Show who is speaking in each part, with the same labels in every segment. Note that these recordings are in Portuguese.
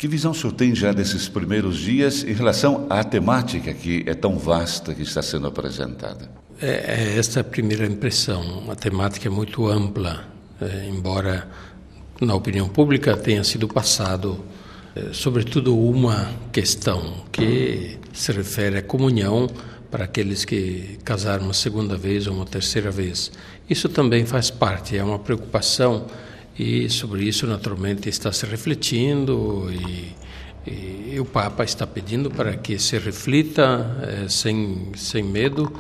Speaker 1: Que visão o senhor tem já desses primeiros dias em relação à temática que é tão vasta que está sendo apresentada?
Speaker 2: Esta é a primeira impressão. A temática é muito ampla, embora na opinião pública tenha sido passado, sobretudo, uma questão que se refere à comunhão para aqueles que casaram uma segunda vez ou uma terceira vez. Isso também faz parte, é uma preocupação, e sobre isso naturalmente está se refletindo e o Papa está pedindo para que se reflita sem medo,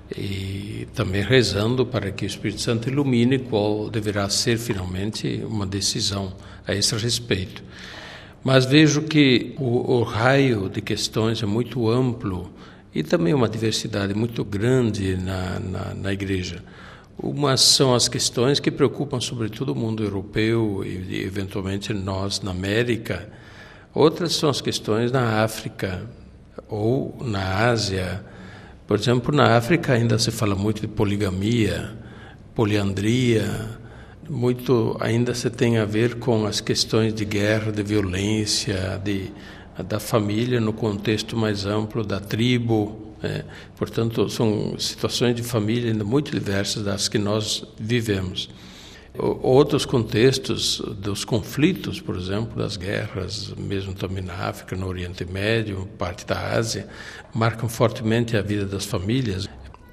Speaker 2: e também rezando para que o Espírito Santo ilumine qual deverá ser finalmente uma decisão a esse respeito. Mas vejo que o raio de questões é muito amplo e também uma diversidade muito grande na Igreja. Umas são as questões que preocupam sobretudo o mundo europeu e eventualmente nós na América. Outras são as questões na África ou na Ásia. Por exemplo, na África ainda se fala muito de poligamia, poliandria, muito ainda se tem a ver com as questões de guerra, de violência, da família no contexto mais amplo, da tribo. Portanto, são situações de família ainda muito diversas das que nós vivemos. Outros contextos dos conflitos, por exemplo, das guerras, mesmo também na África, no Oriente Médio, parte da Ásia, marcam fortemente a vida das famílias.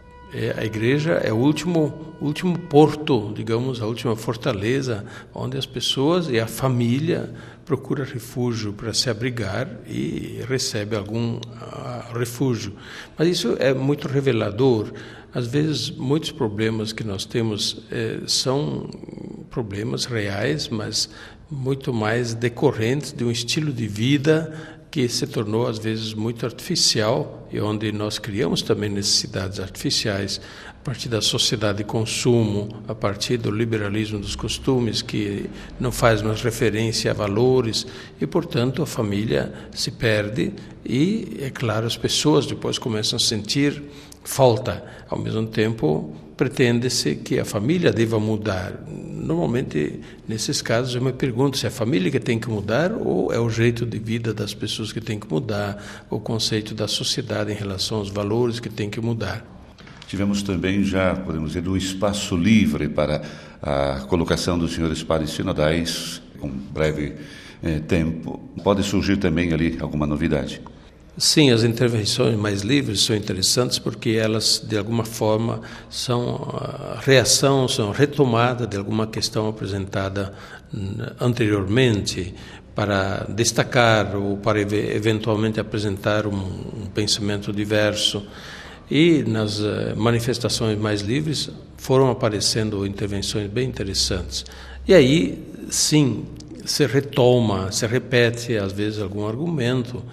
Speaker 2: A Igreja é o último porto, digamos, a última fortaleza, onde as pessoas e a família procuram refúgio para se abrigar e recebe algum refúgio. Mas isso é muito revelador. Às vezes, muitos problemas que nós temos são problemas reais, mas muito mais decorrentes de um estilo de vida que se tornou, às vezes, muito artificial e onde nós criamos também necessidades artificiais a partir da sociedade de consumo, a partir do liberalismo dos costumes, que não faz mais referência a valores e, portanto, a família se perde e, é claro, as pessoas depois começam a sentir falta. Ao mesmo tempo, pretende-se que a família deva mudar. Normalmente, nesses casos, eu me pergunto se é a família que tem que mudar ou é o jeito de vida das pessoas que tem que mudar, o conceito da sociedade em relação aos valores que tem que mudar.
Speaker 1: Tivemos também já, podemos dizer, um espaço livre para a colocação dos senhores padres sinodais, com breve tempo. Pode surgir também ali alguma novidade?
Speaker 2: Sim, as intervenções mais livres são interessantes porque elas, de alguma forma, são a reação, são a retomada de alguma questão apresentada anteriormente para destacar ou para eventualmente apresentar um pensamento diverso. E nas manifestações mais livres foram aparecendo intervenções bem interessantes. E aí, sim, se retoma, se repete, às vezes, algum argumento,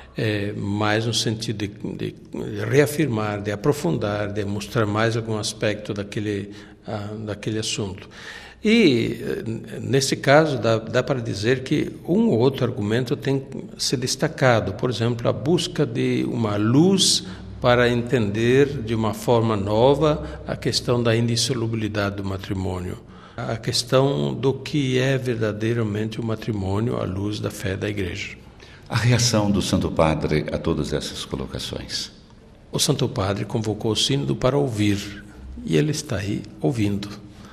Speaker 2: mais no sentido de reafirmar, de aprofundar, de mostrar mais algum aspecto daquele assunto. E, nesse caso, dá para dizer que um ou outro argumento tem se destacado. Por exemplo, a busca de uma luz para entender de uma forma nova a questão da indissolubilidade do matrimônio, a questão do que é verdadeiramente o matrimônio à luz da fé da Igreja.
Speaker 1: A reação do Santo Padre a todas essas colocações?
Speaker 2: O Santo Padre convocou o sínodo para ouvir, e ele está aí ouvindo.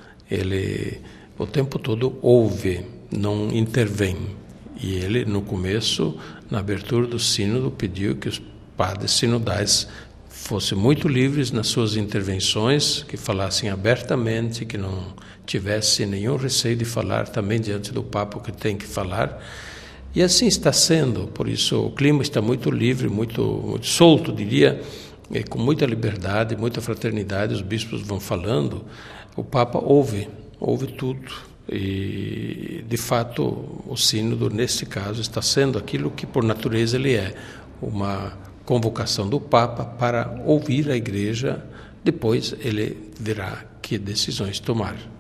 Speaker 2: Ele o tempo todo ouve, não intervém. E ele, no começo, na abertura do sínodo, pediu que os padres sinodais fossem muito livres nas suas intervenções, que falassem abertamente, que não tivesse nenhum receio de falar também diante do Papa que tem que falar. E assim está sendo, por isso o clima está muito livre, muito solto, diria, com muita liberdade, muita fraternidade, os bispos vão falando, o Papa ouve tudo. E, de fato, o sínodo, nesse caso, está sendo aquilo que, por natureza, ele é, uma convocação do Papa para ouvir a Igreja, depois ele verá que decisões tomar.